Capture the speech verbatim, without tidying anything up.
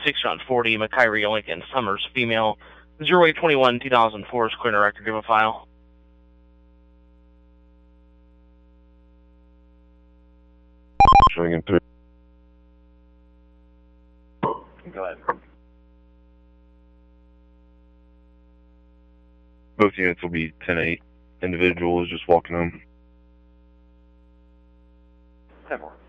six round forty, McKyree Lincoln Summers, female, zero eight twenty-one two thousand four is clear to record of a file. Showing in three. Go ahead. Both units will be ten eight. Individual is just walking home. ten four.